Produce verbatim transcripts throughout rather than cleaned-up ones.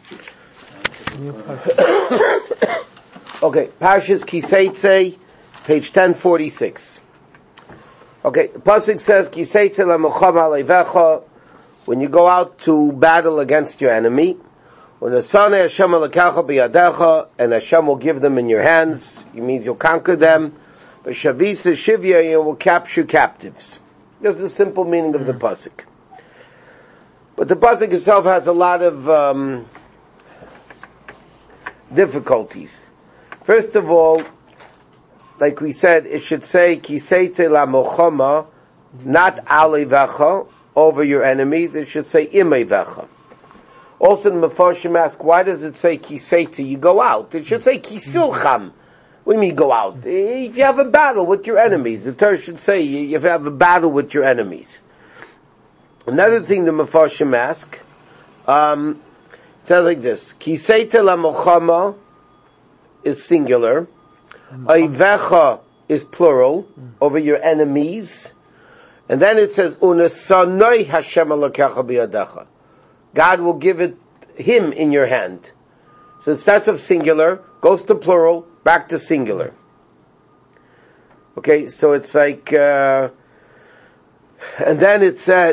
Okay, Parshas Kiseitze, page ten forty-six. Okay, the pasuk says, Kiseitze lamochama leivecha, when you go out to battle against your enemy, when the son Hashem alakacha biyadecha, and Hashem will give them in your hands, it means you'll conquer them, but shavisa shivya, you will capture captives. This is the simple meaning of the pasuk. But the pasuk itself has a lot of um, difficulties. First of all, like we said, it should say kiseitze lamochama, not alevecha, over your enemies. It should say imevecha. Also, the Mefarshim ask, why does it say kiseitze? You go out. It should say kisilcham. What do you mean go out? If you have a battle with your enemies, the Torah should say you have a battle with your enemies. Another thing the Mefarshim ask, um, it sounds like this: kiseitze lamochama is singular, Aivecha is plural, over your enemies, and then it says Unesanoi Hashem alakecha biyadecha. God will give it him in your hand. So it starts off singular, goes to plural, back to singular. Okay, so it's like, uh, and then it said,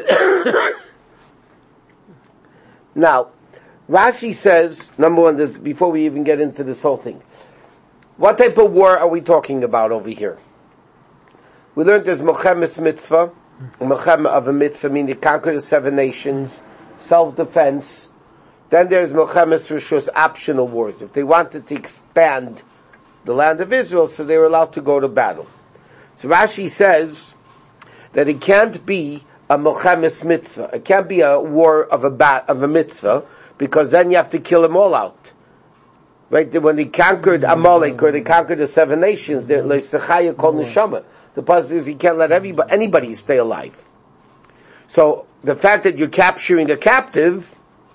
now, Rashi says, number one, this, before we even get into this whole thing, what type of war are we talking about over here? We learned there's Mochemes Mitzvah, Mochemes of a Mitzvah, meaning to conquer the seven nations, self-defense. Then there's Mochemes Rishus, optional wars. If they wanted to expand the land of Israel, so they were allowed to go to battle. So Rashi says that it can't be a Mochemes Mitzvah. It can't be a war of a bat, of a mitzvah, because then you have to kill them all out. Right? When they conquered Amalek, or they conquered the seven nations, they're Leisachaya called Neshama. The puzzle is he can't let everybody, anybody stay alive. So, the fact that you're capturing a captive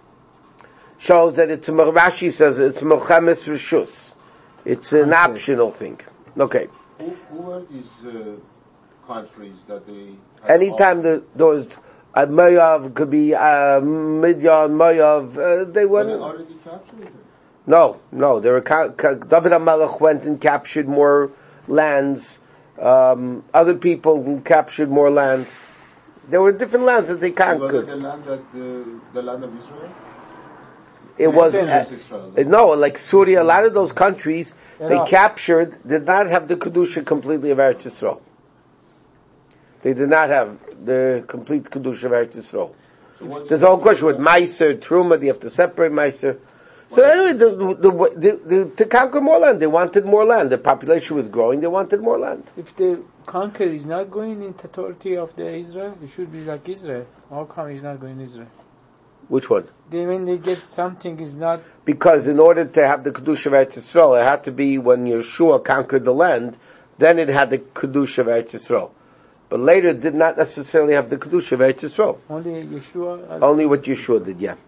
shows that it's, Rashi says it's Mochemes Rishus. It's an optional thing. Okay. Who, who are these uh, countries that they... Anytime the, those, uh, Moav could be, uh, Midian, Moav, uh, they were... They already captured them? No, no. There were David HaMelech went and captured more lands. Um, other people captured more lands. There were different lands that they conquered. Was it the land that uh, the land of Israel? It was uh, Israel, no, like Syria. A lot of those countries they captured did not have the kedusha completely of Eretz Yisrael. They did not have the complete kedusha of Eretz Yisrael. So there's a whole question with Meiser, Truma. They have to separate Meiser. So anyway, the, the, the, the, to conquer more land, they wanted more land. The population was growing, they wanted more land. If the conquer is not going in authority of the Israel, it should be like Israel. How come he's not going to Israel? Which one? They, when they get something is not... Because in order to have the Kedusha of Eretz Yisrael, it had to be when Yeshua conquered the land, then it had the Kedusha of Eretz Yisrael. But later it did not necessarily have the Kedusha of Eretz Yisrael. Only Yeshua? Only what Yeshua did, yeah.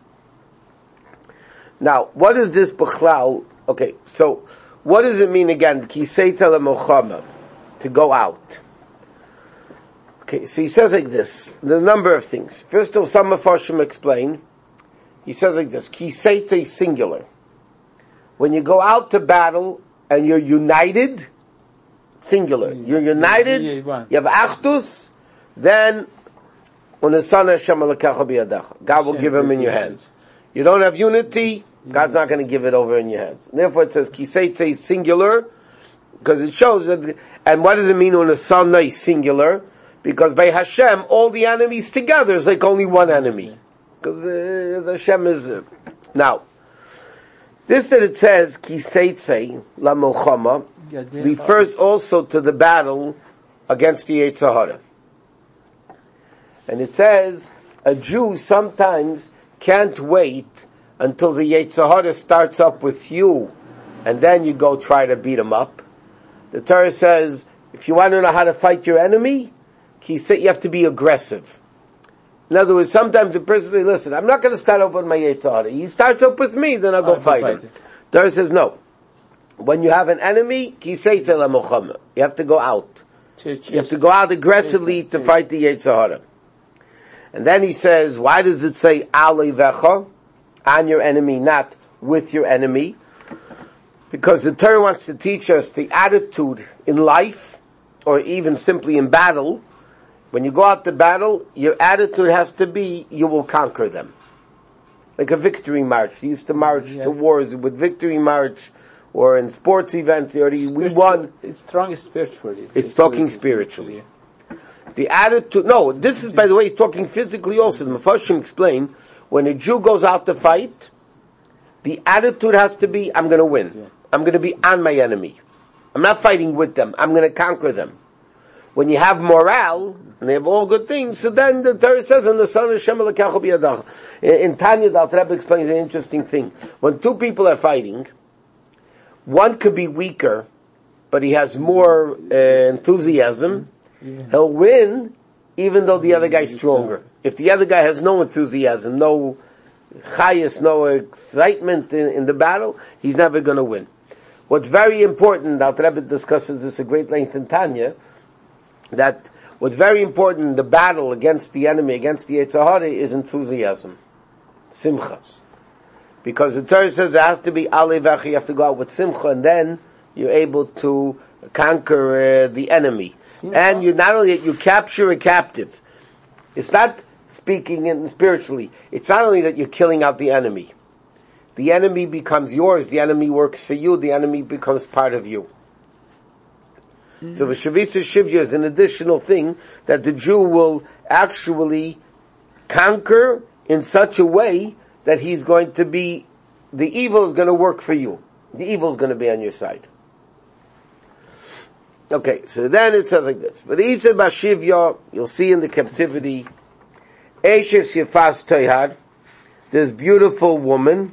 Now, what is this Bechlal? Okay, so, what does it mean again? Kiseitze lamochama, to go out. Okay, so he says like this, the number of things. First of all, some Mefarshim explain, he says like this, Kiseitze singular. When you go out to battle, and you're united, singular. You're united, you have Achdus, then, when the son Hashem alakacha biyadecha, God will give him in your hands. You don't have unity, God's not going to give it over in your hands. Therefore it says, Kiseitze is singular, because it shows that, and what does it mean when a son is singular? Because by Hashem, all the enemies together is like only one enemy. Because the, the Hashem is, uh, now, this that it says, Kiseitze, la milchama, refers also to the battle against the Yetzer Hara. And it says, a Jew sometimes can't wait until the Yetzer Hara starts up with you, and then you go try to beat him up. The Torah says, if you want to know how to fight your enemy, you have to be aggressive. In other words, sometimes the person says, listen, I'm not going to start up with my Yetzer Hara. He starts up with me, then I'll go I'll fight, fight him. The Torah says, no. When you have an enemy, you have to go out. You have to go out aggressively to fight the Yetzer Hara. And then he says, why does it say Alevecha, on your enemy, not with your enemy, because the Torah wants to teach us the attitude in life, or even simply in battle. When you go out to battle, your attitude has to be, you will conquer them. Like a victory march. You used to march yeah. to wars with victory march, or in sports events, or we won. It's strong spiritually. It's, it's talking spiritually. Yeah. The attitude, no, this is, by the way, he's talking physically also. The Mepharshim explain, when a Jew goes out to fight, the attitude has to be, I'm gonna win. Yeah. I'm gonna be on my enemy. I'm not fighting with them. I'm gonna conquer them. When you have morale, and they have all good things, so then the Torah says, "And the son of Shem Elokech biyadach." In Tanya, the Alter Rebbe explains an interesting thing. When two people are fighting, one could be weaker, but he has more uh, enthusiasm. Yeah. He'll win, even though the other guy's stronger. If the other guy has no enthusiasm, no chayas, no excitement in, in the battle, he's never going to win. What's very important, the Alter Rebbe discusses this at great length in Tanya, that what's very important in the battle against the enemy, against the Yetzer Hara, is enthusiasm. Simcha. Because the Torah says there has to be alevach, you have to go out with simcha, and then you're able to conquer uh, the enemy. Simcha. And you not only, you capture a captive. It's not speaking in spiritually. It's not only that you're killing out the enemy. The enemy becomes yours, the enemy works for you, the enemy becomes part of you. Mm-hmm. So the Shavitza Shivya is an additional thing that the Jew will actually conquer in such a way that he's going to be, the evil is going to work for you. The evil is going to be on your side. Okay, so then it says like this. But he said Bashivya, you'll see in the captivity, Eshes Yefas Toihad, this beautiful woman,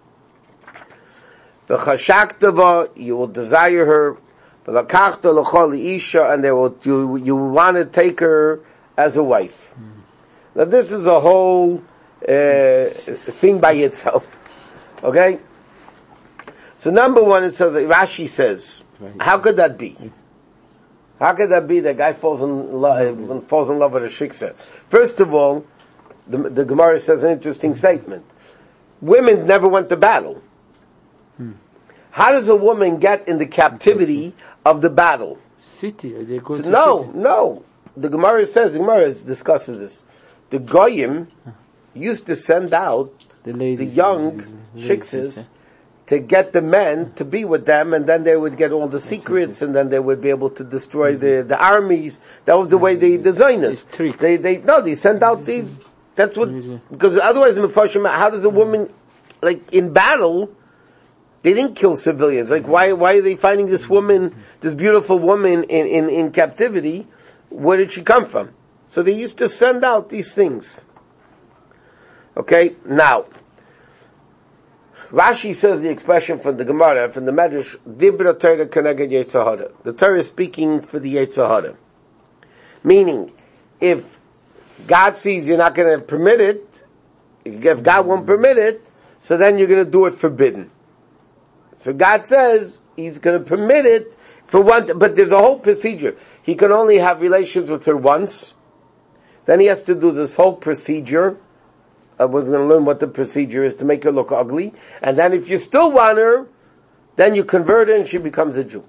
V'chashaktava, you will desire her, V'lakachta l'chol isha, and they will, you, you want to take her as a wife. Mm. Now this is a whole uh, thing by itself. Okay? So number one, it says, Rashi says, how could that be? How could that be that guy falls in love, falls in love with a shiksa? First of all, the, the Gemara says an interesting statement. Women never went to battle. Hmm. How does a woman get in the captivity of the battle? City, they go so to no, city. no. The Gemara says, the Gemara discusses this. The Goyim used to send out the, ladies, the young shiksas to get the men to be with them, and then they would get all the secrets, and then they would be able to destroy the, the armies. That was the way they designed it. They, they, no, they sent out these, that's what, because otherwise, how does a woman, like, in battle, they didn't kill civilians. Like, why, why are they finding this woman, this beautiful woman in, in, in captivity? Where did she come from? So they used to send out these things. Okay, now, Rashi says the expression from the Gemara, from the Medrash, Dibra Torah Keneged Yetzer Hara. The Torah is speaking for the Yetzer Hara. Meaning, if God sees you're not going to permit it, if God won't permit it, so then you're going to do it forbidden. So God says He's going to permit it for one, but there's a whole procedure. He can only have relations with her once. Then he has to do this whole procedure. I was going to learn what the procedure is to make her look ugly. And then if you still want her, then you convert her and she becomes a Jew.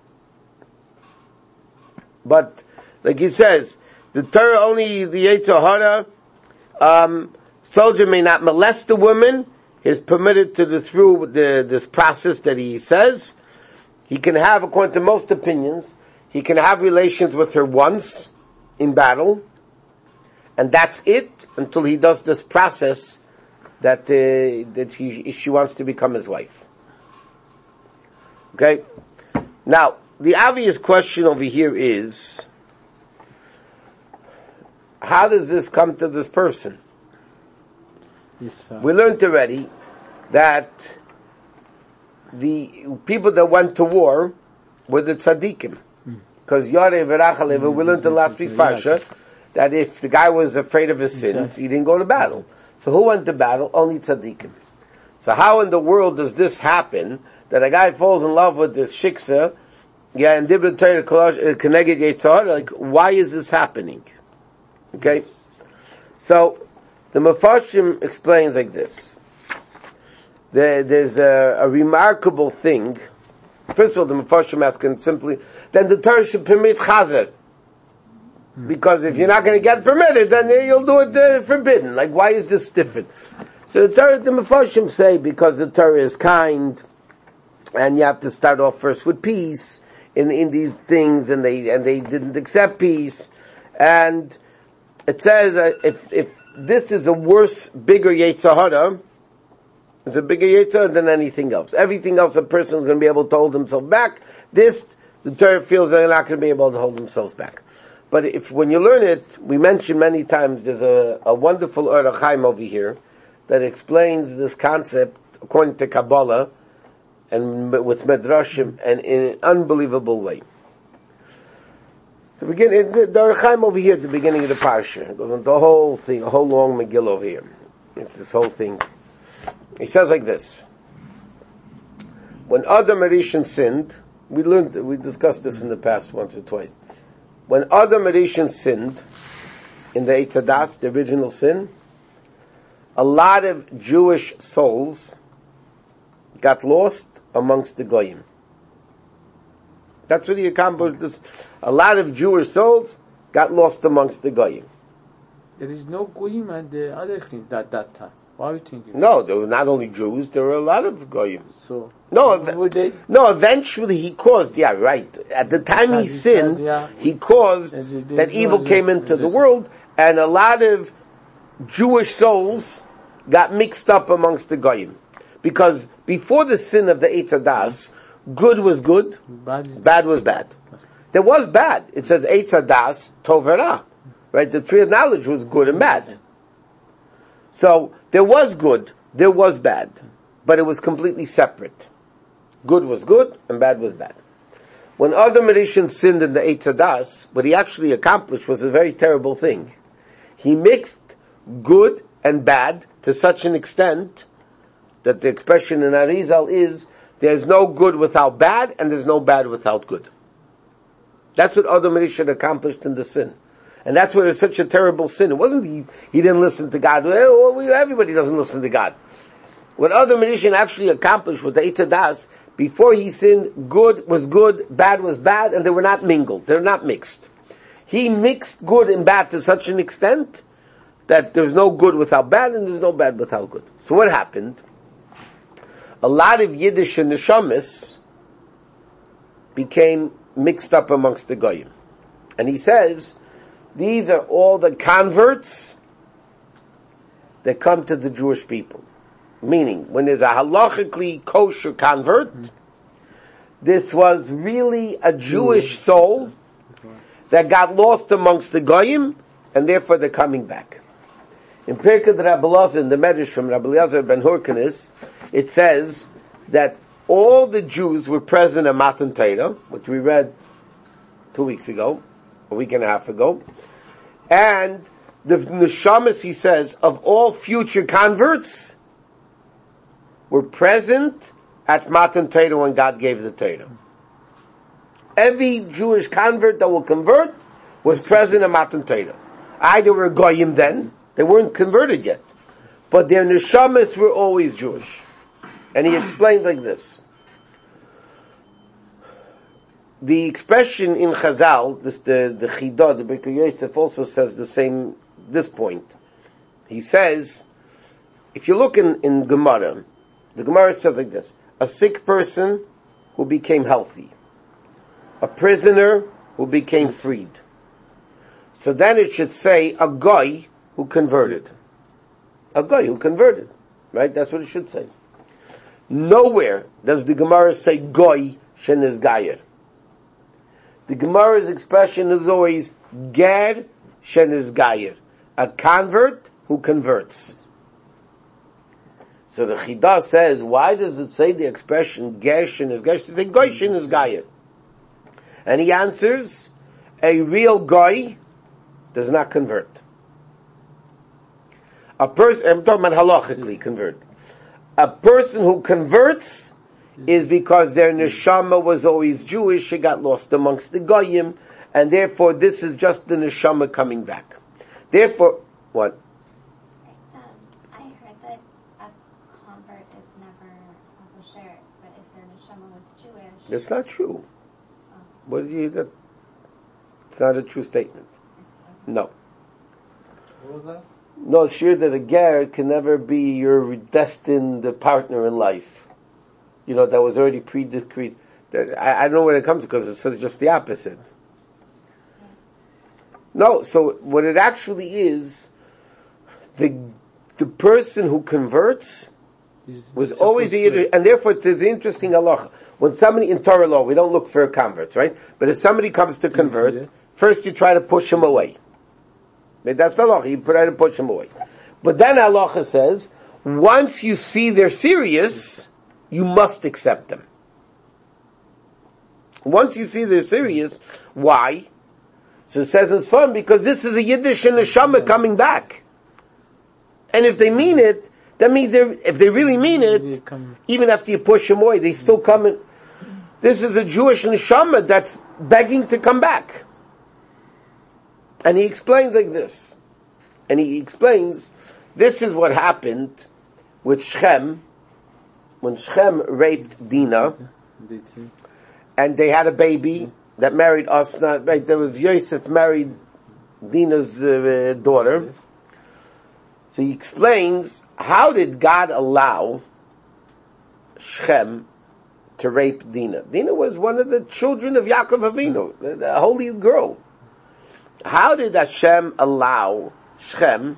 But, like he says, the Torah only, the Yetzer Hara, um, soldier may not molest the woman, is permitted to do through the, this process that he says. He can have, according to most opinions, he can have relations with her once in battle, and that's it until he does this process that uh, that he, she wants to become his wife. Okay? Now, the obvious question over here is, how does this come to this person? Yes, we learned already that the people that went to war were the tzaddikim. Because Yareh V'Rachalev, we learned in last week's parsha, that if the guy was afraid of his sins, he didn't go to battle. So who went to battle? Only tzaddikim. So how in the world does this happen, that a guy falls in love with this shiksa, yeah, and Dibra Torah Keneged Yetzer Hara, like, why is this happening? Okay? So, the Mefarshim explains like this. there, there's a, a remarkable thing. First of all, the Mefarshim asking simply, then the Torah should permit chazer. Because if you're not going to get permitted, then you'll do it uh, forbidden. Like, why is this different? So the Torah, the Mefarshim say, because the Torah is kind, and you have to start off first with peace in, in these things, and they, and they didn't accept peace. And it says, uh, if, if this is a worse, bigger Yetzer Hara, it's a bigger Yetzer than anything else. Everything else a person is going to be able to hold himself back. This, the Torah feels they're not going to be able to hold themselves back. But if, when you learn it, we mentioned many times, there's a, a wonderful Or HaChaim over here that explains this concept according to Kabbalah and with Medrashim and in an unbelievable way. The beginning, the, the Or HaChaim over here at the beginning of the Parsha, it goes into the whole thing, a whole long Megillah over here. It's this whole thing. He says like this: when Adam Rishon sinned, we learned, we discussed this in the past once or twice. When Adam Rishon sinned in the Eitz Hadas, the original sin, a lot of Jewish souls got lost amongst the Goyim. That's what he accomplished. This. A lot of Jewish souls got lost amongst the Goyim. There is no Goyim and the other thing at that time. Why are you thinking? No, there were not only Jews, there were a lot of Goyim. So, no, ev- would they? No, eventually he caused, yeah, right. At the time he, he sinned, says, yeah, he caused this is, this that evil came into the world, and a lot of Jewish souls got mixed up amongst the Goyim. Because before the sin of the Eitz Hadas, good was good, bad, bad was bad. There was bad. It says Eitz Hadas, Tov Ra. Right? The tree of knowledge was good and bad. So, there was good, there was bad, but it was completely separate. Good was good, and bad was bad. When Adam Rishon sinned in the Eitz Hadas, what he actually accomplished was a very terrible thing. He mixed good and bad to such an extent that the expression in Arizal is, there's no good without bad, and there's no bad without good. That's what Adam Rishon accomplished in the sin. And that's why it was such a terrible sin. It wasn't he, he didn't listen to God. Well, everybody doesn't listen to God. What Adam Rishon actually accomplished with the Eitz Hadas, before he sinned, good was good, bad was bad, and they were not mingled. They're not mixed. He mixed good and bad to such an extent that there's no good without bad, and there's no bad without good. So what happened? A lot of Yiddish and Neshamis became mixed up amongst the Goyim. And he says, these are all the converts that come to the Jewish people. Meaning, when there's a halachically kosher convert, this was really a Jewish soul that got lost amongst the Goyim, and therefore they're coming back. In Pirkei Rabbi Elazar, in the Medrash from Rabbi Elazar ben Hurkanis, it says that all the Jews were present at Matan Torah, which we read two weeks ago, a week and a half ago, and the neshamas, he says, of all future converts were present at Matan Torah when God gave the Torah. Every Jewish convert that will convert was present at Matan Torah. Either were Goyim then, they weren't converted yet, but their neshamas were always Jewish. And he explained like this. The expression in Chazal, this, the, the Chidah, the Birkei Yosef also says the same, this point. He says, if you look in, in Gemara, the Gemara says like this: a sick person who became healthy, a prisoner who became freed. So then it should say a guy who converted. A guy who converted. Right? That's what it should say. Nowhere does the Gemara say goy sheniz gayer. The Gemara's expression is always ger sheniz gayer, a convert who converts. So the Chidah says, why does it say the expression ger sheniz gayer? It says goy sheniz gayer. And he answers, a real goy does not convert. A person, I'm talking about halachically convert. A person who converts is because their neshama was always Jewish, it got lost amongst the Goyim, and therefore this is just the neshama coming back. Therefore, what? Um, I heard that a convert is never never uh, share it. But if their neshama was Jewish, That's not true. Oh. What do you? That, it's not a true statement. No. What was that? No, sure that a ger can never be your destined partner in life. You know, that was already pre-decreed. That- I, I don't know where it comes to because it says just the opposite. No, so what it actually is, the the person who converts Is was supposed always a to- Yiddish, and therefore it's an interesting halacha. When somebody in Torah law, we don't look for converts, right? But if somebody comes to Do you see convert, that? first you try to push him away. But that's the halacha. You try to push him away. But then halacha says, once you see they're serious, you must accept them. Once you see they're serious, why? So it says it's fun because this is a Yiddish and a Neshama coming back. And if they mean it, that means they're, if they really mean They it, come- even after you push them away, they still come in. This is a Jewish Neshama that's begging to come back. And he explains like this. And he explains, this is what happened with Shechem, when Shechem raped Dinah, Did he? and they had a baby that married Asna, right, there was Yosef married Dinah's uh, daughter. Yes. So he explains, how did God allow Shechem to rape Dinah? Dinah was one of the children of Yaakov Avinu, the, the holy girl. How did Hashem allow Shechem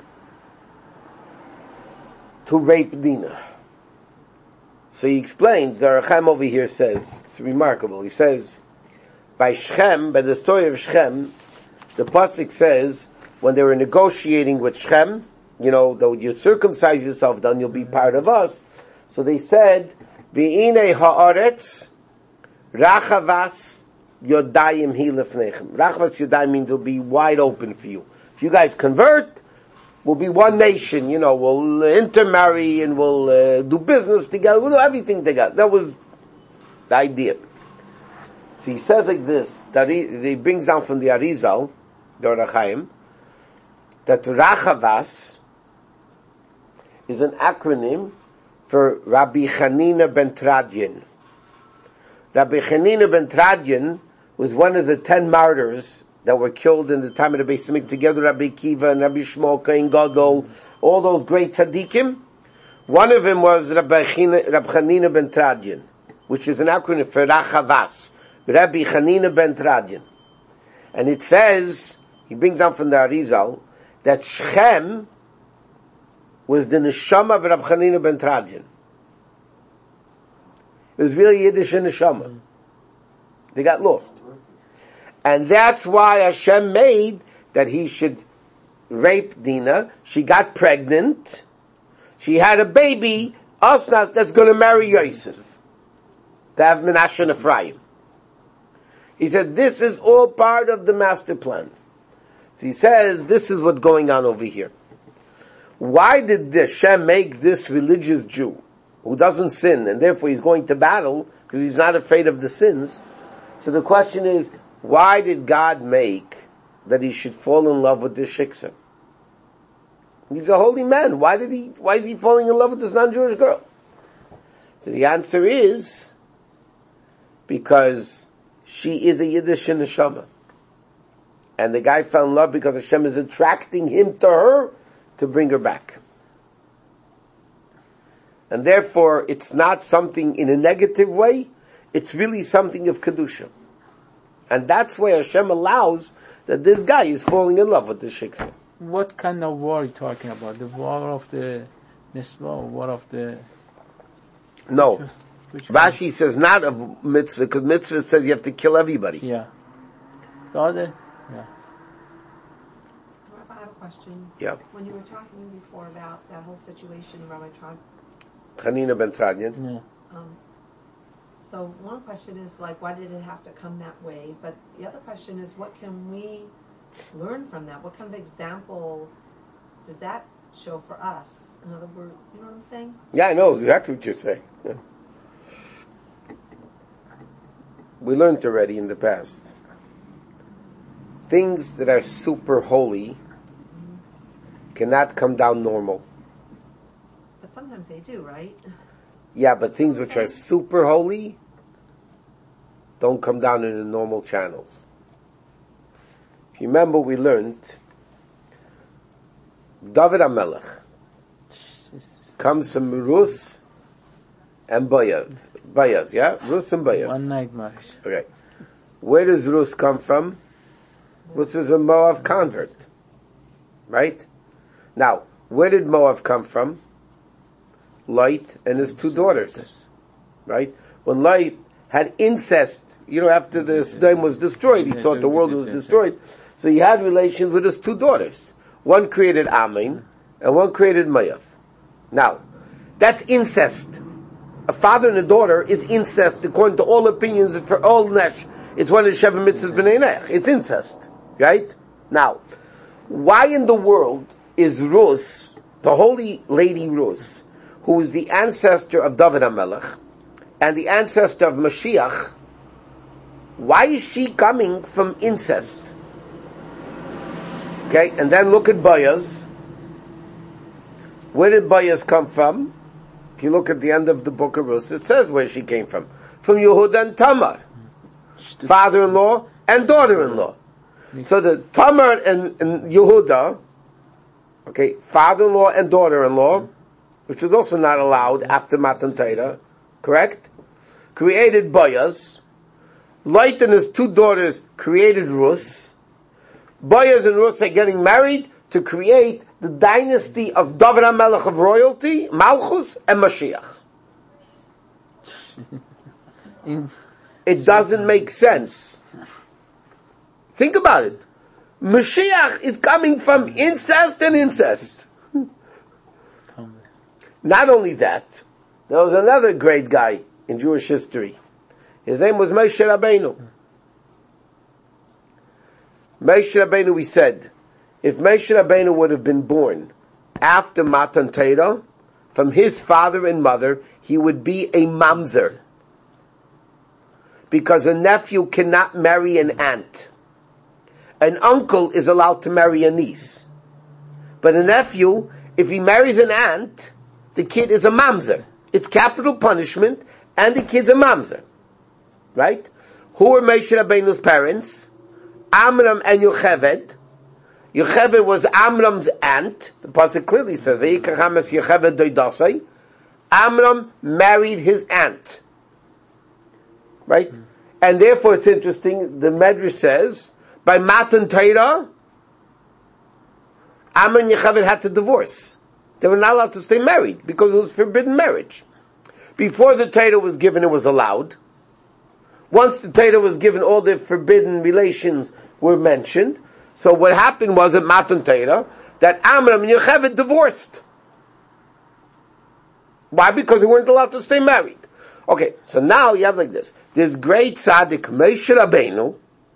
to rape Dinah? So he explains, the Arachem over here says, it's remarkable, he says, by Shechem, by the story of Shechem, the pasuk says, when they were negotiating with Shechem, you know, though you circumcise yourself, then you'll be part of us. So they said, V'inei ha'aretz, rachavas yodayim hi lefnechem. Rachavas yodayim means it'll be wide open for you. If you guys convert, we'll be one nation, you know, we'll intermarry and we'll uh, do business together, we'll do everything together. That was the idea. So he says like this, that he, he brings down from the Arizal, the Or HaChaim, that Rachavas is an acronym for Rabbi Chanina ben Tradian. Rabbi Chanina ben Tradian was one of the ten martyrs that were killed in the time of the Beis Hamikdash, together with Rabbi Kiva and Rabbi Shmuel Kohen Gadol, all those great tzaddikim. One of them was Rabbi Chanina ben Tradian, which is an acronym for Rachavas, Rabbi Chanina ben Tradian. And it says, he brings down from the Arizal, that Shechem was the neshama of Rabbi Chanina ben Tradian. It was really Yiddish and neshama. They got lost. And that's why Hashem made that he should rape Dinah. She got pregnant. She had a baby, Asna, that's going to marry Yosef. To have Menashe and Ephraim. He said, this is all part of the master plan. So he says, this is what's going on over here. Why did Hashem make this religious Jew, who doesn't sin, and therefore he's going to battle, because he's not afraid of the sins? So the question is, why did God make that he should fall in love with this shiksa? He's a holy man. Why did he, why is he falling in love with this non-Jewish girl? So the answer is, because she is a Yiddish neshama. And the guy fell in love because Hashem is attracting him to her to bring her back. And therefore, it's not something in a negative way, it's really something of Kedusha. And that's why Hashem allows that this guy is falling in love with the shiksa. What kind of war are you talking about? The war of the Nisba or war of the... No. Which one? Rashi says not of mitzvah, because mitzvah says you have to kill everybody. Yeah. The other? Yeah. I have a question. Yeah. When you were talking before about that whole situation, Rabbi Trog, Chanina ben Tradian. Yeah. um, so one question is like, why did it have to come that way? But the other question is, what can we learn from that? What kind of example does that show for us? In other words, you know what I'm saying? Yeah, I know exactly what you're saying. Yeah. We learned already in the past. Things that are super holy cannot come down normal. But sometimes they do, right? Yeah, but things which are super holy don't come down in the normal channels. If you remember, we learned David HaMelech comes from Rus and Bayaz. Bayaz, yeah? Rus and Bayaz. One night marriage. Okay. Where does Rus come from? Rus was a Moab convert. Right? Now, where did Moab come from? Lot and his two daughters. Right? When Lot had incest, you know, after the Sodom was destroyed, he thought the world was destroyed. So he had relations with his two daughters. One created Amin, and one created Moab. Now, that's incest. A father and a daughter is incest, according to all opinions, for all Nesh. It's one of the Sheva Mitzvahs B'nai Nech. It's incest. Right? Now, why in the world is Rus, the holy lady Rus, who is the ancestor of David HaMelech, and the ancestor of Mashiach, why is she coming from incest? Okay, and then look at Bayaz. Where did Bayaz come from? If you look at the end of the book of Rus, it says where she came from. From Yehuda and Tamar. Father-in-law and daughter-in-law. So the Tamar and, and Yehuda, okay, father-in-law and daughter-in-law, which was also not allowed after Matan Torah, correct? Created Bayaz. Lot and his two daughters created Rus. Bayaz and Rus are getting married to create the dynasty of David HaMelech of royalty, Malchus, and Mashiach. It doesn't make sense. Think about it. Mashiach is coming from incest and incest. Not only that, there was another great guy in Jewish history. His name was Moshe Rabbeinu. Moshe Rabbeinu, we said, if Moshe Rabbeinu would have been born after Matan Torah, from his father and mother, he would be a mamzer. Because a nephew cannot marry an aunt. An uncle is allowed to marry a niece. But a nephew, if he marries an aunt, the kid is a mamzer. It's capital punishment, and the kid's a mamzer. Right? Who were Moshe Rabbeinu's parents? Amram and Yocheved. Yocheved was Amram's aunt. The pasuk clearly says, "Ve'ikachames Yocheved doidasai." Amram married his aunt. Right? Mm. And therefore it's interesting, the Medrash says, by Matan Torah, Amram and Yocheved had to divorce. They were not allowed to stay married, because it was forbidden marriage. Before the Torah was given, it was allowed. Once the Torah was given, all the forbidden relations were mentioned. So what happened was at Matan Torah, that Amram and Yocheved divorced. Why? Because they weren't allowed to stay married. Okay, so now you have like this. This great tzaddik, Moshe Rabbeinu,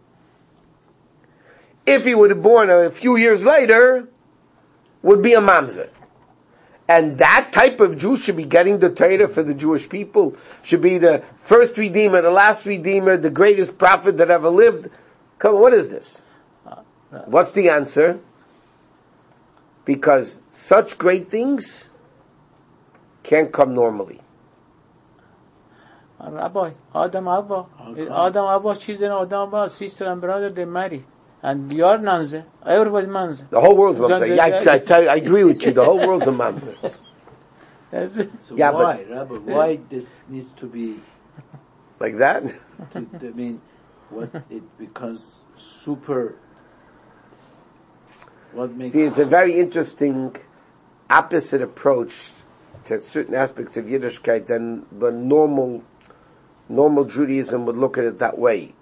if he would have born a few years later, would be a mamzer. And that type of Jew should be getting the Torah for the Jewish people, should be the first Redeemer, the last Redeemer, the greatest prophet that ever lived. Come on, what is this? What's the answer? Because such great things can't come normally. Rabbi, Adam Abba, Adam Abba, children of Adam Abba, sister and brother, they married. And you are Nanze. Everybody's Manze. The whole world's Manze. Yeah, I, I, tell you, I agree with you. The whole world's a Manze. So yeah, why, but, Rabbi, why this needs to be... Like that? To, I mean, what it becomes super... What makes... See, it's a very interesting opposite approach to certain aspects of Yiddishkeit than the normal, normal Judaism would look at it that way.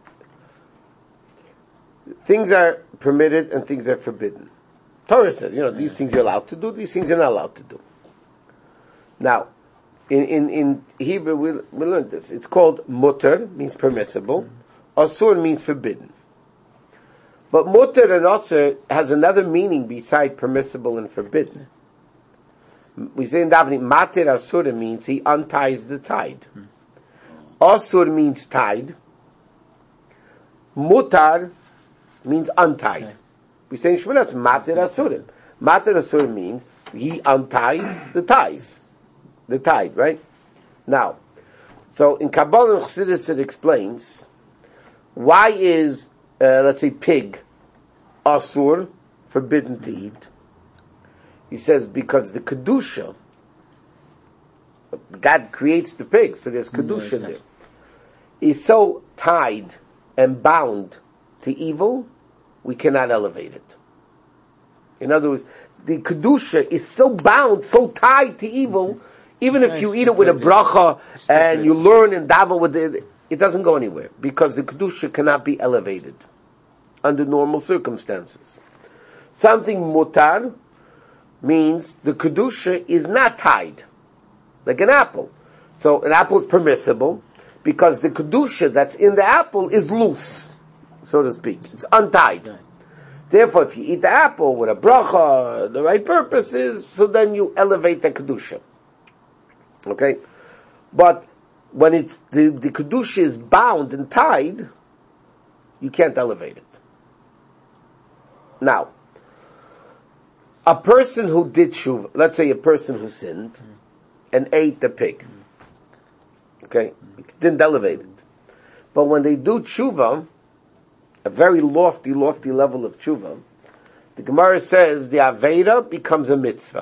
Things are permitted and things are forbidden. Torah says, you know, these things you're allowed to do, these things you're not allowed to do. Now, in, in, in Hebrew, we, we learned this. It's called mutter, means permissible. Asur means forbidden. But mutter and asur has another meaning beside permissible and forbidden. We say in davening, matir asur means he unties the tide. Asur means tied. Mutar means untied. Okay. We say in Shmonas, matir asurim. Matir asurim means he untied the ties. The tide, right? Now, so in Kabbalah and Chassidus it explains why is, uh, let's say, pig asur, forbidden to eat. He says because the kedusha, God creates the pig, so there's kedusha Yes, there, yes. is so tied and bound to evil, we cannot elevate it. In other words, the kedusha is so bound, so tied to evil, even if you eat it with a bracha and you learn and daven with it, it doesn't go anywhere because the kedusha cannot be elevated under normal circumstances. Something mutar means the kedusha is not tied, like an apple. So an apple is permissible because the kedusha that's in the apple is loose, so to speak. It's untied. Right. Therefore, if you eat the apple with a bracha, the right purpose is, so then you elevate the kedusha. Okay? But when it's, the, the kedusha is bound and tied, you can't elevate it. Now, a person who did tshuva, let's say a person who sinned mm. and ate the pig, okay, didn't elevate it. But when they do tshuva, a very lofty, lofty level of tshuva, the Gemara says the Aveda becomes a mitzvah.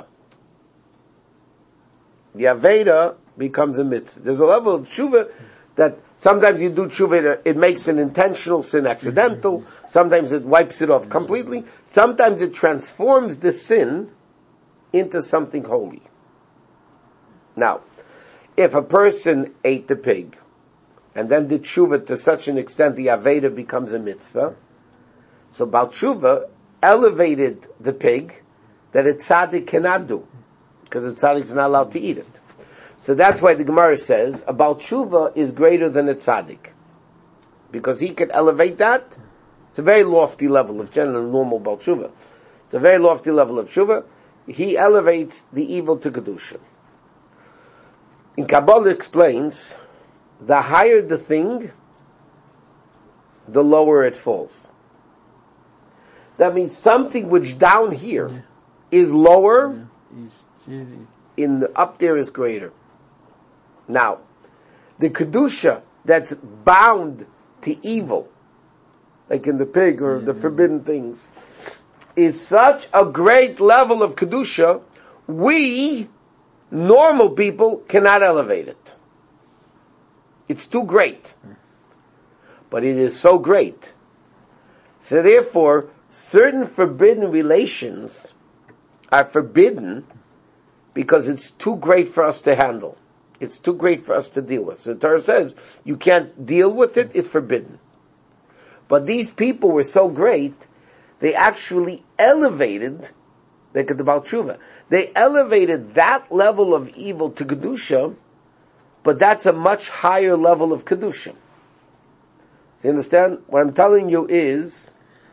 The Aveda becomes a mitzvah. There's a level of tshuva that sometimes you do tshuva, it makes an intentional sin accidental, sometimes it wipes it off completely, sometimes it transforms the sin into something holy. Now, if a person ate the pig, and then did tshuva to such an extent the Aveda becomes a mitzvah, so Baal Tshuva elevated the pig that a tzaddik cannot do, because a tzaddik is not allowed to eat it. So that's why the Gemara says a Baal Tshuva is greater than a tzaddik, because he can elevate that. It's a very lofty level of general normal Baal Tshuva. It's a very lofty level of tshuva. He elevates the evil to kedusha. In Kabbalah explains, the higher the thing, the lower it falls. That means something which down here yeah. is lower, yeah. in the up there is greater. Now, the kedusha that's bound to evil, like in the pig or yeah. the forbidden things, is such a great level of kedusha, we, normal people, cannot elevate it. It's too great. But it is so great. So therefore, certain forbidden relations are forbidden because it's too great for us to handle. It's too great for us to deal with. So the Torah says, you can't deal with it, it's forbidden. But these people were so great, they actually elevated, like the Baal Tshuva, they elevated that level of evil to Kedusha, but that's a much higher level of Kedusha. So you understand? What I'm telling you is,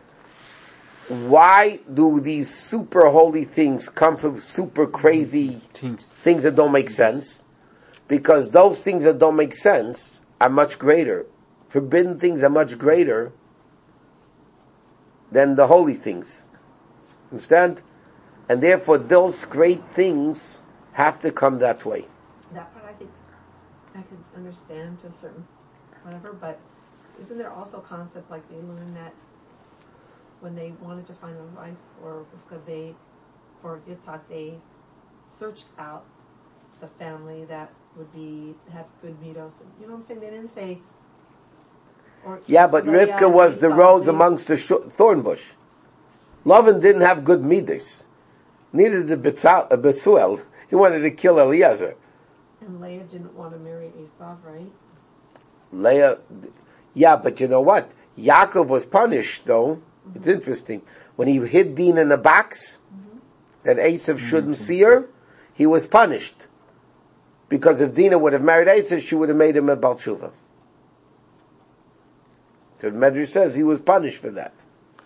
why do these super holy things come from super crazy things, things that don't make sense? Because those things that don't make sense are much greater. Forbidden things are much greater than the holy things. Understand? And therefore those great things have to come that way. That part I think I could understand to a certain whatever, but isn't there also a concept like they learned that when they wanted to find a wife or Rivka, they, for Yitzhak, they searched out the family that would be, have good midos. You know what I'm saying? They didn't say, or yeah, but Rivka yeah, was the rose amongst the sh- thorn bush. Lavan didn't have good midos. Neither did Bethuel. He wanted to kill Eliezer. And Leah didn't want to marry Esau, right? Leah, yeah, but you know what? Yaakov was punished, though. Mm-hmm. It's interesting. When he hid Dinah in a box, mm-hmm. that Esav shouldn't mm-hmm. see her, he was punished. Because if Dinah would have married Esav, she would have made him a Baal Tshuva. So the Medrash says he was punished for that.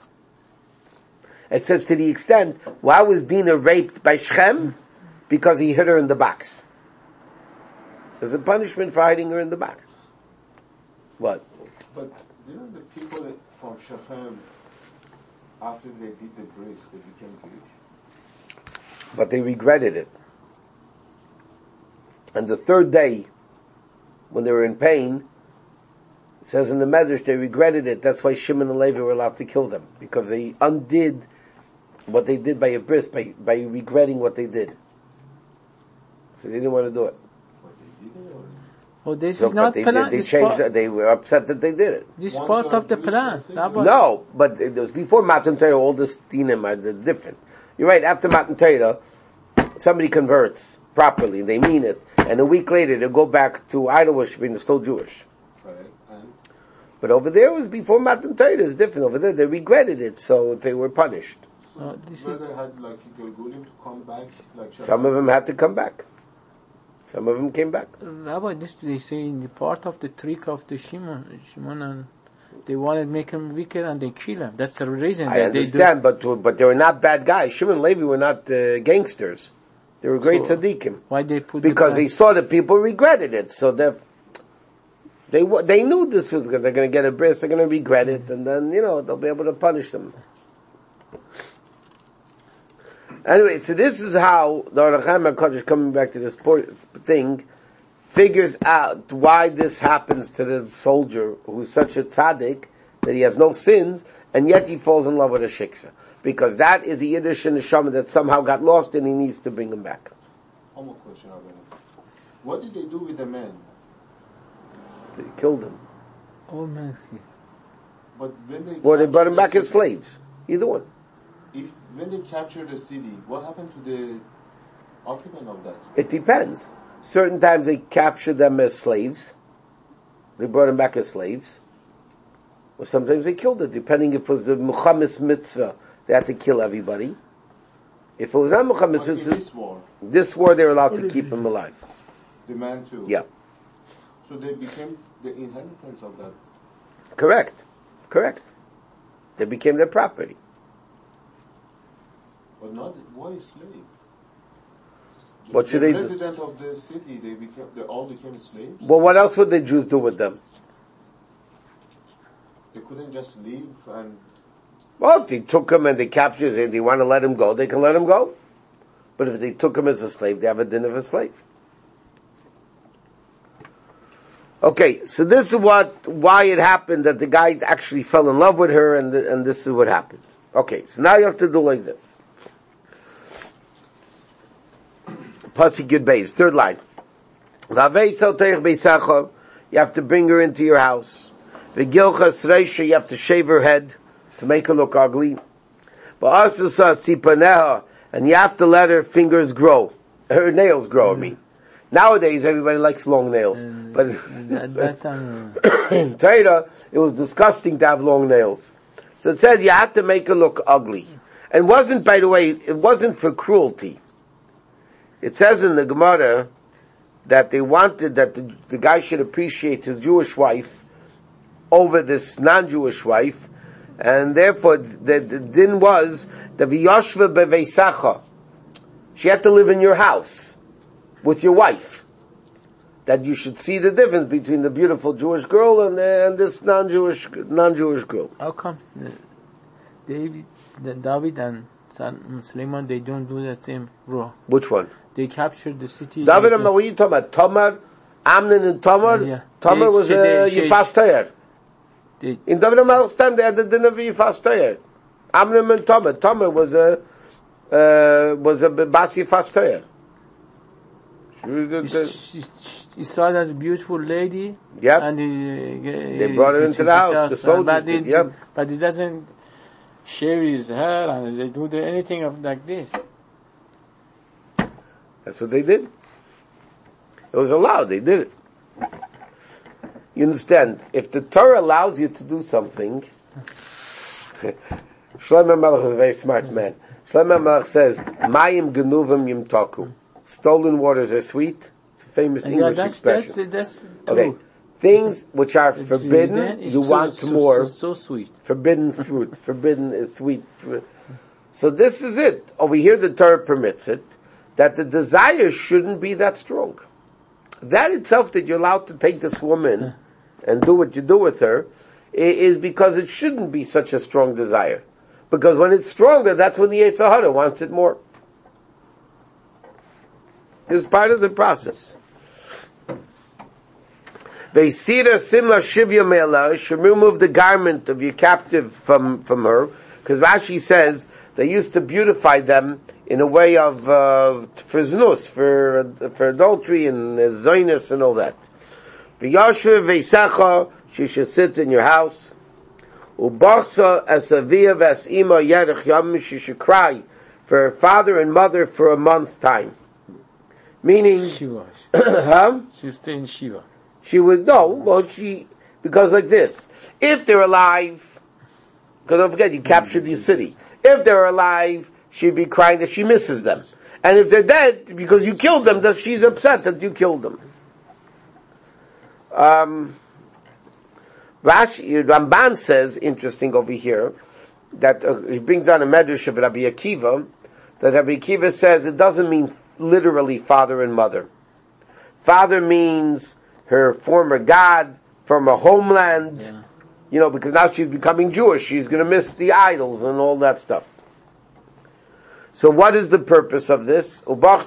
It says to the extent, why was Dinah raped by Shechem? Because he hid her in the box. There's a punishment for hiding her in the box. What? But didn't the people that, from Shechem, after they did the bris, they became Jewish? But they regretted it. And the third day, when they were in pain, it says in the Medrash they regretted it. That's why Shimon and Levi were allowed to kill them, because they undid what they did by a bris, by, by regretting what they did. So they didn't want to do it. But they did it, or Oh, this So, is not but they, plan. did, they This changed part, it. They were upset that they did it. this Once part you are of the Jewish, plan. that's it. Rabbi. No, but it was before Matan Torah, all the dinim are the different. You're right, after Matan Torah, somebody converts properly, they mean it, and a week later they go back to idol worshiping, they're still Jewish. correct? And But over there it was before Matan Torah, it's different. Over there they regretted it, so they were punished. so No, this where is- they had like Gilgulim to come back, like Some of them had to come back. Some of them came back. Rabbi, this they say in the part of the trick of the Shimon, Shimon and they wanted to make him wicked and they kill him. That's the reason I that they understand, but but they were not bad guys. Shimon and Levi were not uh, gangsters. They were great So, tzaddikim. do. Why they put Because the they saw that people regretted it, so they they wa- they knew this was good. They're going to get a bris, they're going to regret it, and then you know they'll be able to punish them. Anyway, so this is how the Orach Chaim HaKadosh, coming back to this point, thing, figures out why this happens to the soldier who's such a tzaddik that he has no sins, and yet he falls in love with a shiksa. Because that is a Yiddish neshama that somehow got lost and he needs to bring him back. one more question, Rabbi. What did they do with the men? They killed him. Oh man, But when they Or they captured brought him the back as city- slaves. Either one. If when they captured the city, what happened to the occupant of that city? It depends. Certain times they captured them as slaves. They brought them back as slaves. Or sometimes they killed it, depending if it was the Muhammad's mitzvah. They had to kill everybody. If it was not Muhammad's But in mitzvah, this war, this war they were allowed to keep him alive. the man too. Yeah. So they became the inheritance of that. Correct. Correct. They became their property. But not why slave? What the should they do? resident of the city, they became they all became slaves. Well, what else would the Jews do with them? They couldn't just leave and Well, if they took him and they captured him and they want to let him go, they can let him go. But if they took him as a slave, they have a din of a slave. Okay, so this is what, why it happened that the guy actually fell in love with her, and the, and this is what happened. Okay, so now you have to do like this. Pasuk Yud Beis, third line. You have to bring her into your house. V'gilchas reisha, you have to shave her head to make her look ugly. Ba'asasa tzipaneha, and you have to let her fingers grow, her nails grow. I mean, nowadays everybody likes long nails, but at that time, in Torah it was disgusting to have long nails. So it says you have to make her look ugly, and wasn't, by the way, it wasn't for cruelty. It says in the Gemara that they wanted that the, the guy should appreciate his Jewish wife over this non-Jewish wife, and therefore the, the din was the v'yoshva beveisacha. She had to live in your house with your wife. That you should see the difference between the beautiful Jewish girl and, the, and this non-Jewish non-Jewish girl. how come the David, the David and Son Suleiman, they don't do that same rule? Which one? They captured the city. David they, and what are you talking about? Tamar, Amnon and Tamar. Yeah. Tamar They- was they- a they- Yifas Toyer. they, In David and Melch's time, they had the din of Yifas Toyer. Amnon and Tamar. Tamar was a uh, was a Bas Yifas Toyer. She was the- he, the- he, he saw that beautiful lady. Yep. And he, They brought her into the house, the soldiers But, did, he, yep. but he doesn't shave his hair and they do the, anything of like this. That's what they did. It was allowed. They did it. You understand? If the Torah allows you to do something, Shlomo Melech is a very smart man. Shlomo Melech says, "Mayim genuvim yimtaku." Stolen waters are sweet. It's a famous Yeah, English that's, expression. that's, that's true. Okay, things which are It's forbidden, then it's you so, want so, more. So, so sweet. Forbidden fruit. Forbidden is sweet. So this is it. Over here the Torah permits it, that the desire shouldn't be that strong. That itself, that you're allowed to take this woman and do what you do with her, is because it shouldn't be such a strong desire. Because when it's stronger, that's when the Yetzer Hara wants it more. It's part of the process. Veisira simla shivya me'ela, should remove the garment of your captive from, from her, because Rashi says they used to beautify them in a way of, uh, for znus, for, for adultery and uh, zoinus and all that. V'yashve veisecha, she should sit in your house. Ubarsa as avia v'as'ima yerech yam, she should cry for her father and mother for a month time. Meaning, Shiva. huh? She stay in Shiva. She would, no, well she, because like this, if they're alive, because don't forget, you captured the city. If they're alive, she'd be crying that she misses them. And if they're dead, because you killed them, that she's upset that you killed them. Um, Rashi, Ramban says, interesting over here, that uh, he brings down a medrash of Rabbi Akiva, that Rabbi Akiva says it doesn't mean literally father and mother. Father means her former god, from her homeland, yeah. You know, because now she's becoming Jewish, she's gonna miss the idols and all that stuff. So what is the purpose of this?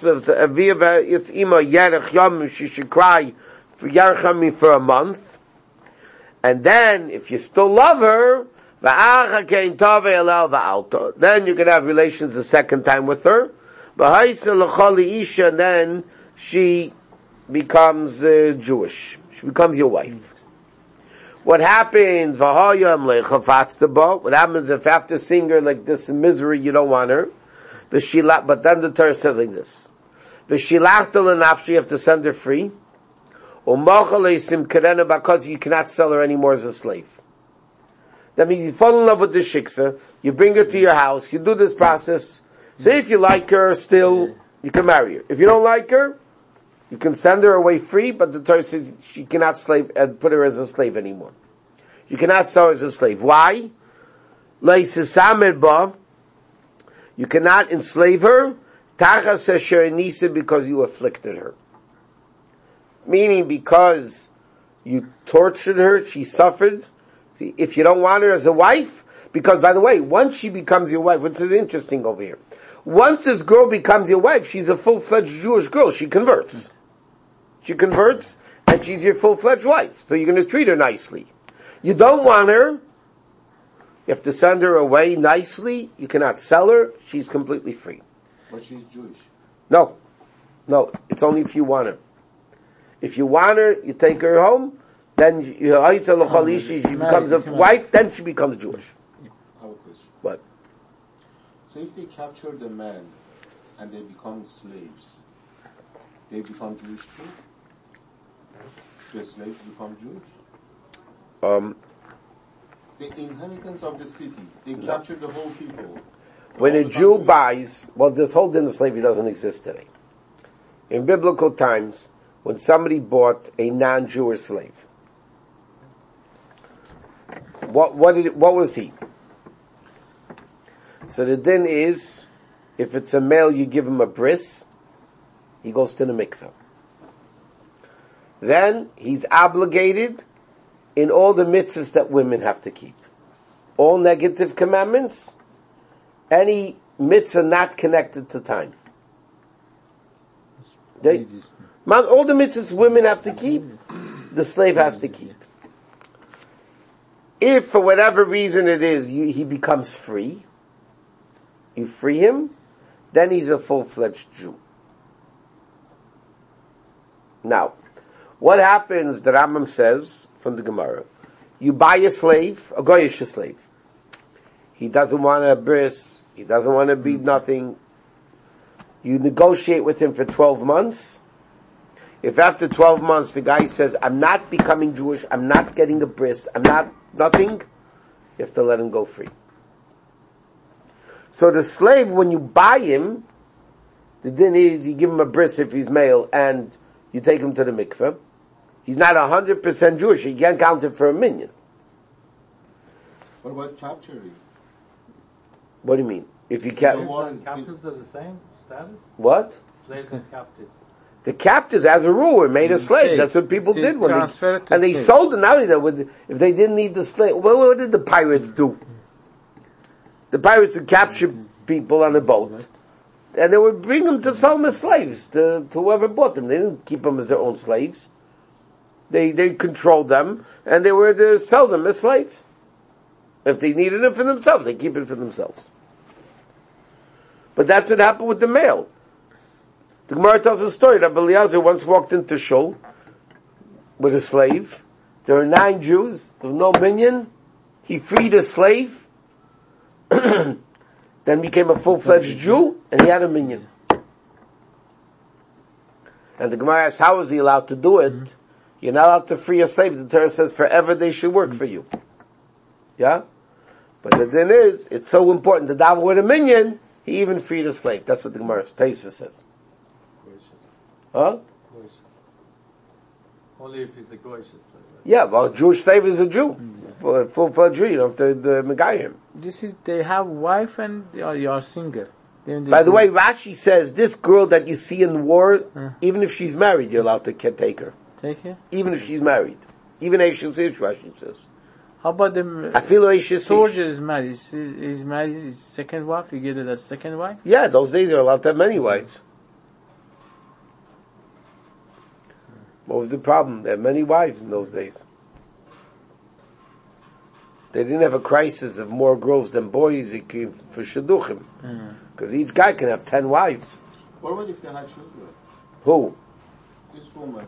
She should cry for Yarchami for a month, and then, if you still love her, then you can have relations the second time with her, and then she becomes uh, Jewish. She becomes your wife. What happens? What happens if after seeing her like this in misery, you don't want her? But then the Torah says like this: you have to send her free, because you cannot sell her anymore as a slave. That means you fall in love with the shiksa, you bring her to your house, you do this process. Say if you like her still, you can marry her. If you don't like her, you can send her away free, but the Torah says she cannot slave, uh, put her as a slave anymore. You cannot sell her as a slave. Why? You cannot enslave her, because you afflicted her. Meaning because you tortured her, she suffered. See, if you don't want her as a wife, because by the way, once she becomes your wife, which is interesting over here, once this girl becomes your wife, she's a full-fledged Jewish girl, she converts. She converts, and she's your full-fledged wife, so you're going to treat her nicely. You don't want her, you have to send her away nicely, you cannot sell her, she's completely free. But she's Jewish. No. No, it's only if you want her. If you want her, you take her home, then you, she becomes a wife, then she becomes Jewish. I have a question. What? So if they capture the man and they become slaves, they become Jewish too? The slaves become Jewish? Um, the inhabitants of the city, they capture the whole people. When a Jew buys, well, this whole din of slavery doesn't exist today. In biblical times, when somebody bought a non-Jewish slave, what what did it, what was he? So the din is, if it's a male, you give him a bris, he goes to the mikveh. Then he's obligated in all the mitzvahs that women have to keep. All negative commandments, any mitzvah not connected to time. They, man, all the mitzvahs women have to keep, the slave has to keep. If for whatever reason it is, you, he becomes free, you free him, then he's a full-fledged Jew. Now, what happens, the Rambam says, from the Gemara, you buy a slave, a goyish slave. He doesn't want a bris, he doesn't want to be nothing. You negotiate with him for twelve months. If after twelve months the guy says, I'm not becoming Jewish, I'm not getting a bris, I'm not, nothing, you have to let him go free. So the slave, when you buy him, the din is you give him a bris if he's male and you take him to the mikveh. He's not a hundred percent Jewish, you can't count it for a minion. What about capturing? What do you mean? If you can't... And captives are the same status? What? Slaves and captives. The captives, as a rule, were made as slaves. That's what people did when they, and they sold them. Not only that, with, if they didn't need the slave, well, what did the pirates do? The pirates would capture people on a boat, and they would bring them to sell them as slaves to, to whoever bought them. They didn't keep them as their own slaves. They, they controlled them, and they were to sell them as slaves. If they needed it for themselves, they keep it for themselves. But that's what happened with the male. The Gemara tells a story that Eliezer once walked into Shul with a slave. There were nine Jews. There was no minion. He freed a slave, then became a full-fledged Jew, and he had a minion. And the Gemara asks, how is he allowed to do it? Mm-hmm. You're not allowed to free a slave. The Torah says forever they should work mm-hmm. for you. Yeah? But the thing is, it's so important to daven with a minion, he even freed a slave. That's what the Gemara Taisa says. Gracious. Huh? Gracious. Only if he's a gracious slave. Right? Yeah, well, a Jewish slave is a Jew. For, for, for a Jew, you don't have to the Megayim him. This is, they have wife and they are, you are single. By the way, Rashi says, this girl that you see in war, uh. even if she's married, you're allowed to take her. Take her? Even if she's married. Even if she's Ish, Rashi says. How about the I feel like soldier is married? Is, is married his second wife? You get it as second wife? Yeah, those days they're allowed to have many wives. What was the problem? They had many wives in those days. They didn't have a crisis of more girls than boys for shidduchim. Because mm. each guy can have ten wives. What about if they had children? Who? This woman.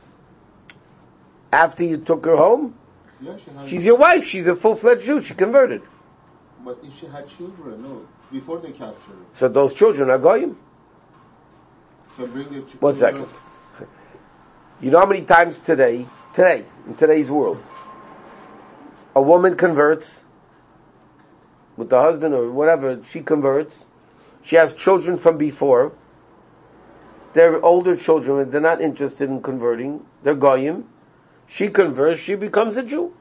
After you took her home? Yeah, she had. She's your wife. She's a full-fledged Jew. She converted. But if she had children, no. Before they captured her. So those children are goyim? Can bring their children. One second. You know how many times today, today, in today's world, a woman converts with the husband or whatever, she converts. She has children from before. They're older children, they're not interested in converting. They're goyim. She converts, she becomes a Jew.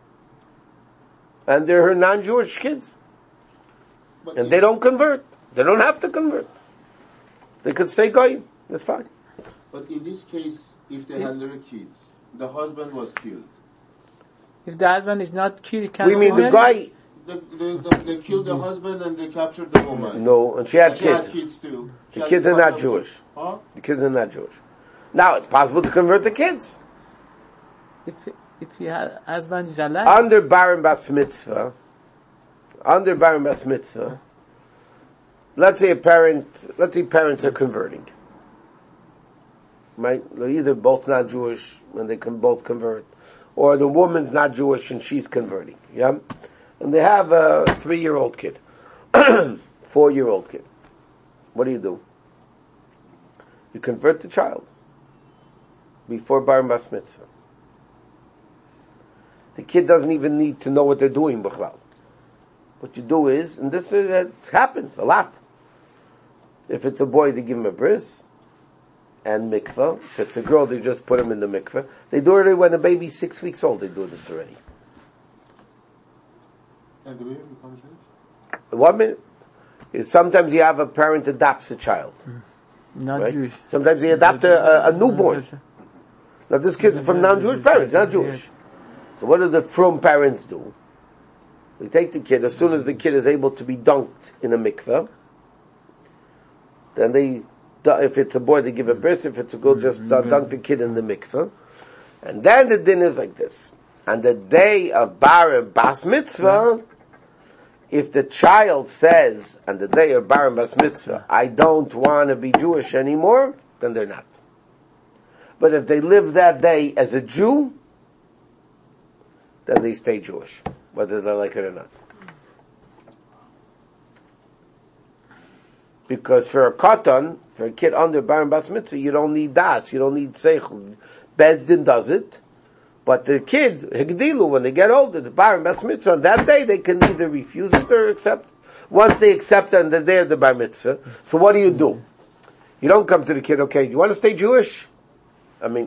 And they're her non-Jewish kids. But and they don't convert. They don't have to convert. They could stay goyim. That's fine. But in this case, if they had little kids, the husband was killed. If the husband is not killed, can we mean the guy. They, they, they, they killed the husband and they captured the woman. No, and she had and kids. She had kids too. She the kids are not Jewish. Huh? The kids are not Jewish. Now it's possible to convert the kids. If if your husband is alive. Under Baron Bas Mitzvah, under Baron Bas Mitzvah, let's say a parent, let's say parents are converting. Right? They're either both not Jewish and they can both convert, or the woman's not Jewish and she's converting. Yeah? And they have a three-year-old kid, four-year-old kid. What do you do? You convert the child before Bar Bas Mitzvah. The kid doesn't even need to know what they're doing, b'chlal. What you do is, and this uh, happens a lot. If it's a boy, they give him a bris and mikveh. If it's a girl, they just put him in the mikveh. They do it when the baby's six weeks old. They do this already. And the baby becomes Jewish? One minute. Is sometimes you have a parent adopts a child. Not right? Jewish. Sometimes they adopt a, a, a newborn. Now this kid's from non-Jewish parents, not Jewish. So what do the frum parents do? They take the kid, as soon as the kid is able to be dunked in a mikveh, then they, if it's a boy, they give a bris, if it's a girl, just mm-hmm. dunk the kid in the mikveh. And then the din is like this. On the day of Bar Bas Mitzvah, if the child says, on the day of Bar Bas Mitzvah, I don't want to be Jewish anymore, then they're not. But if they live that day as a Jew, then they stay Jewish, whether they like it or not. Because for a katan, for a kid under Bar Bas Mitzvah, you don't need das, you don't need seichel. Beis Din does it, but the kids, higdilu, when they get older, the Bar Bas Mitzvah, on that day they can either refuse it or accept it. Once they accept it on the day of the Bar Mitzvah, so what do you do? You don't come to the kid, okay, do you want to stay Jewish? I mean,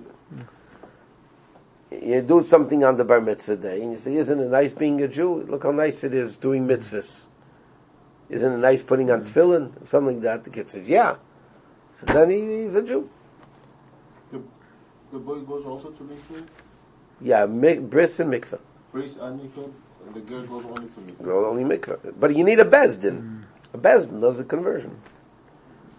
you do something on the Bar Mitzvah day, and you say, isn't it nice being a Jew? Look how nice it is doing mitzvahs. Isn't it nice putting on tefillin? Something like that. The kid says, yeah. So then he, he's a Jew. The, the boy goes also to mikveh? Yeah, mik, bris and mikveh. Bris and mikveh, and the girl goes only to mikveh. Girl only mikveh. But you need a beis din. Mm. A beis din does the conversion.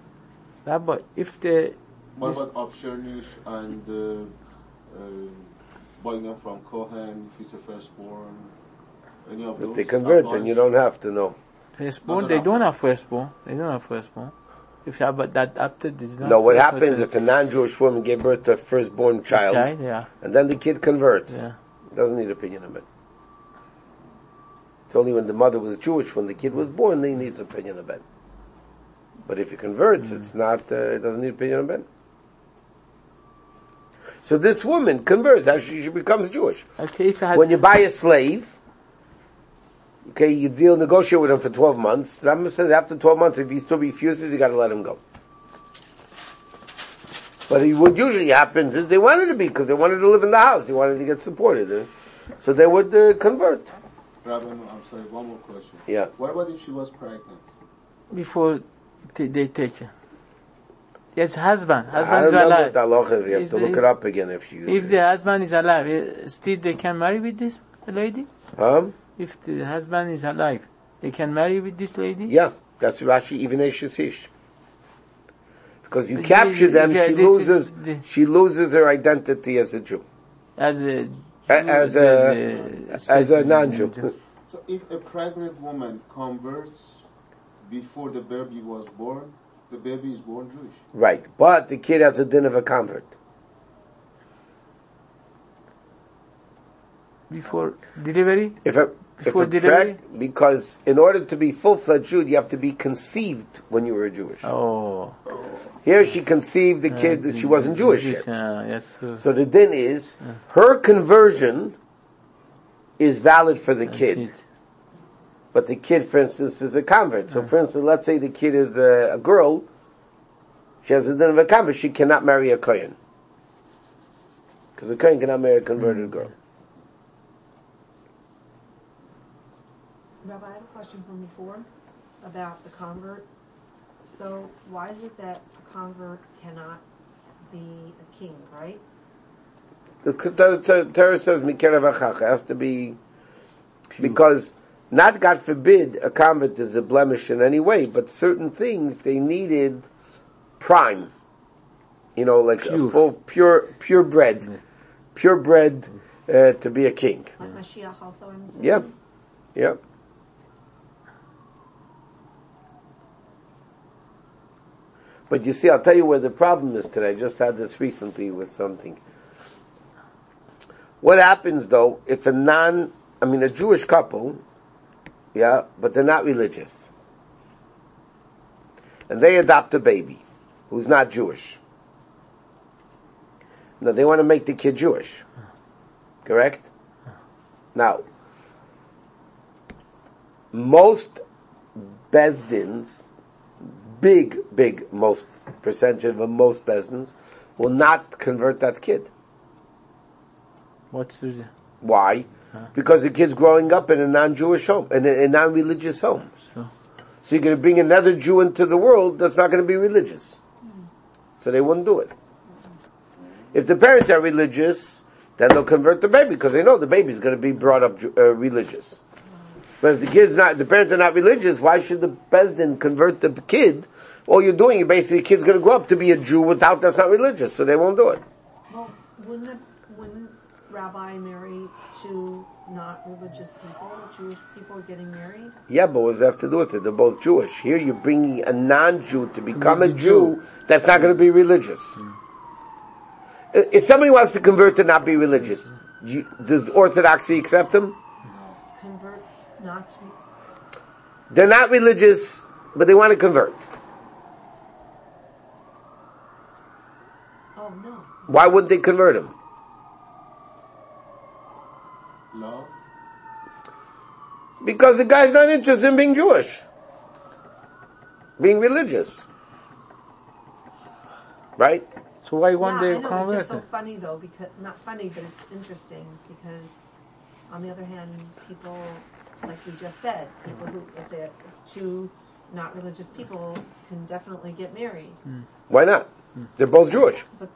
Yeah, but if the... What about Avshernish and... Uh, uh, buying them from Kohen if he's the firstborn? Any of If those? they convert, then Advice? you don't have to know. Firstborn, Doesn't they happen. don't have firstborn. They don't have firstborn. If you have that after this, is not No, what first, happens but if a non-Jewish woman gave birth to a firstborn the child, child, yeah, and then the kid converts? yeah. Doesn't need opinion of it. It's only when the mother was Jewish, when the kid was born, they needs opinion of it. But if he converts, Mm. it's not, uh, it doesn't need opinion of it. So this woman converts, actually she becomes Jewish. Okay, if you had, When you buy a slave, okay, you deal, negotiate with him for twelve months. The Rambam says after twelve months, if he still refuses, you gotta let him go. But what usually happens is they wanted to be, because they wanted to live in the house, they wanted to get supported. Uh, so they would uh, convert. Rabbi, I'm sorry, one more question. Yeah. What about if she was pregnant? before t- they take her. Yes, husband. I Husband is don't know alive. what halacha is. You have Is- to look is- it up again if you... If the husband is alive, eh, still they can marry with this lady? Huh? If the husband is alive, they can marry with this lady? Yeah, that's Rashi, even Eshesish. Because you But capture the- them, yeah, she this is loses, the- she loses her identity as a Jew. As a, As the- a, the- as a non-Jew. So if a pregnant woman converts before the baby was born, the baby is born Jewish. Right, but the kid has a din of a convert. Before delivery? If a, if Before a delivery? preg- because in order to be full-fledged Jew, you have to be conceived when you were Jewish. Oh. Here she conceived the kid that she wasn't Jewish yet. Uh, yes. uh, So the din is, her conversion is valid for the kid. kid. But the kid, for instance, is a convert. So for instance, let's say the kid is a, a girl, she has a din of a convert, she cannot marry a Kohen. Because a Kohen cannot marry a converted girl. Rabbi, I have a question from before about the convert. So why is it that a convert cannot be a king, right? The Torah says, Mikerav Achacha, has to be, because not, God forbid, a convert is a blemish in any way, but certain things, they needed prime. You know, like Pure. a full, pure, pure bread. Pure bread, uh, to be a king. Like Mashiach also, I'm assuming? Yep. Yep. But you see, I'll tell you where the problem is today. I just had this recently with something. What happens though, if a non, I mean a Jewish couple, yeah, but they're not religious, and they adopt a baby who's not Jewish. Now they want to make the kid Jewish. Correct? Now, most Bezdins, big, big, most percentage of most Bezdins, will not convert that kid. What's the, Why? Because the kid's growing up in a non-Jewish home, in a, a non-religious home. so, So you're going to bring another Jew into the world that's not going to be religious. So they wouldn't do it. If the parents are religious, then they'll convert the baby because they know the baby's going to be brought up uh, religious. But if the kid's not, the parents are not religious, why should the Bezdin convert the kid? All you're doing, you basically, the kid's going to grow up to be a Jew without that's not religious, so they won't do it. Well, wouldn't it, wouldn't Rabbi marry two not religious people, Jewish people getting married? Yeah, but what does that have to do with it? They're both Jewish. Here you're bringing a non-Jew to become a be a Jew that's not going to be religious. If somebody wants to convert to not be religious, you, does Orthodoxy accept them? Convert not to, They're not religious, but they want to convert. oh no. Why wouldn't they convert him? Love? Because the guy's not interested in being Jewish. Being religious. Right? so why won't yeah, they I know, it's convert just so her? funny though, because, not funny, but it's interesting because on the other hand, people, like we just said, people who, let's say, two not religious people can definitely get married. Why not? They're both Jewish. But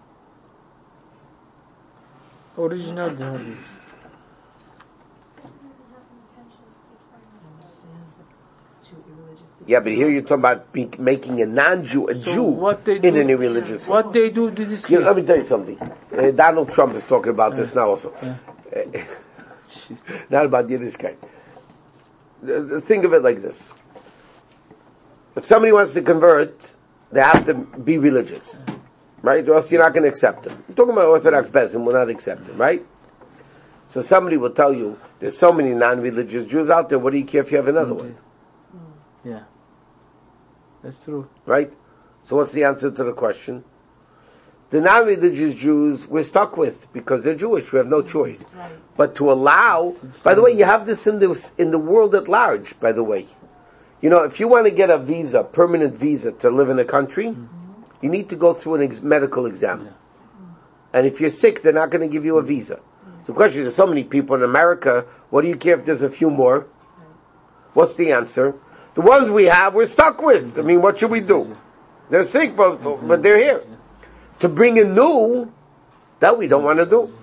Original Jews. I understand, but two religious people. Yeah, but here you're talking about be, making a non-Jew a So Jew what they in do- an irreligious way. What they do to this You kid? know, let me tell you something. Uh, Donald Trump is talking about this now also. Uh, not about Yiddishkeit. Uh, Think of it like this. If somebody wants to convert, they have to be religious. Right? Or else you're not going to accept them. I'm talking about Orthodox Bezin, will not accept them, right? So somebody will tell you, there's so many non-religious Jews out there, what do you care if you have another one? Yeah. That's true. Right? So what's the answer to the question? The non-religious Jews we're stuck with because they're Jewish. We have no choice. Right. But to allow, by the way, you have this in the, in the world at large, by the way. You know, if you want to get a visa, permanent visa to live in a country, mm-hmm. you need to go through an ex- medical exam. Yeah. And if you're sick, they're not going to give you a visa. Mm-hmm. So the question, there's so many people in America, what do you care if there's a few more? Right. What's the answer? The ones we have, we're stuck with. I mean, what should we do? They're sick, but, but they're here. To bring in new, that we don't want to do.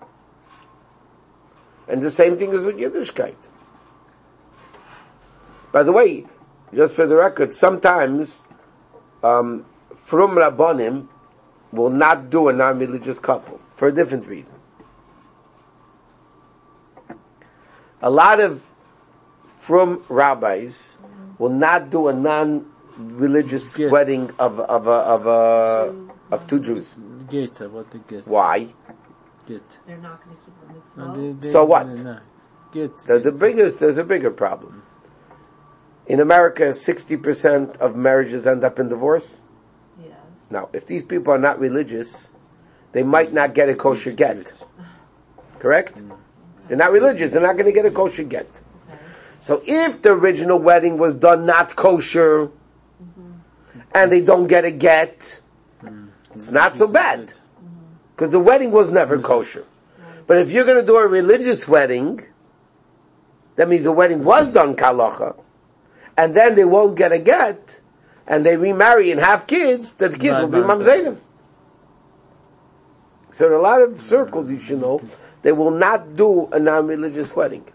And the same thing is with Yiddishkeit. By the way, just for the record, sometimes um, Frum Rabbonim will not do a non-religious couple for a different reason. A lot of Frum rabbis will not do a non-religious Get. wedding of of a, of a, of two Jews. Get about the get. Why? Get. They're not going to keep the mitzvah. No, they- they- So what? no, no. Get. There's a bigger there's a bigger problem. In America, sixty percent of marriages end up in divorce. Yes. Now, if these people are not religious, they might not get a kosher get. Correct? They're not religious. They're not going to get a kosher get. Okay. So if the original wedding was done not kosher, and they don't get a get, it's not so bad. Because the wedding was never kosher. But if you're going to do a religious wedding, that means the wedding was done kalacha, and then they won't get a get, and they remarry and have kids, that the kids will be mamzerim. So in a lot of circles, you should know, they will not do a non-religious wedding.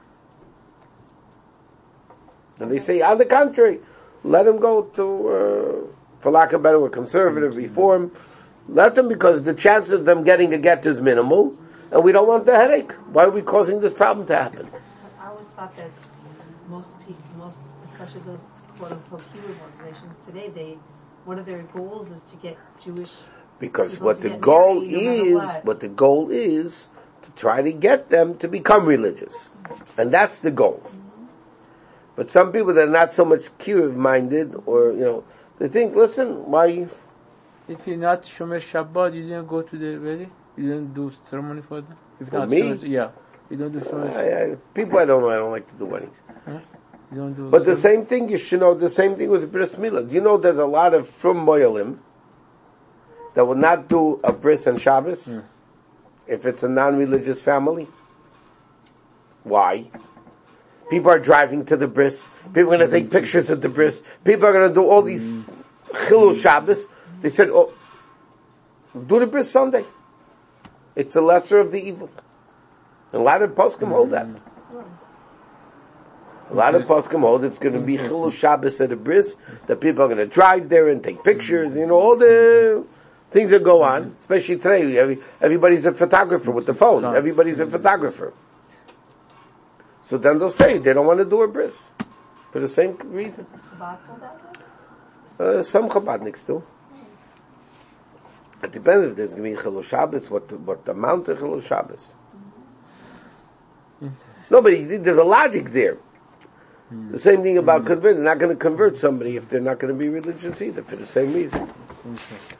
And they say, on the contrary, let them go to, uh, for lack of a better word, conservative reform. Let them, because the chance of them getting a get is minimal, and we don't want the headache. Why are we causing this problem to happen? I always thought that most people, most, especially those quote-unquote kibbutz organizations today, they, one of their goals is to get Jewish Because people what to the get goal married, no matter is, what. what the goal is, to try to get them to become religious. And that's the goal. But some people that are not so much kibbutz-minded, or, you know, they think, listen, why... If you're not Shomer Shabbat, you didn't go to the wedding? You didn't do ceremony for them? If For not me? Shomer, yeah. You don't do Shomer I, Shabbat? I, people I don't know, I don't like to do weddings. Huh? You don't do But the ceremony? same thing, you should know, the same thing with Bris Milah. Do you know there's a lot of Frum Moyalim that will not do a Bris and Shabbos Mm. if it's a non-religious family? Why? People are driving to the Bris. People are going to take pictures of the Bris. People are going to do all these Chilul Shabbos. They said, oh, do the Bris Sunday. It's the lesser of the evils. A lot of poskim hold that. A lot of poskim hold it's going to be Chilul Shabbos at a Bris, that people are going to drive there and take pictures, you know, all the things that go on, especially today. Every, everybody's a photographer with the phone. Everybody's a photographer. So then they'll say they don't want to do a bris for the same reason. Shabbat hold that way? Uh, some Chabadniks do. It depends if there's going to be Chilul Shabbos, what the, what the amount of Chilul Shabbos. No, but there's a logic there. The same thing about converting. They're not going to convert somebody if they're not going to be religious either for the same reason. It's interesting.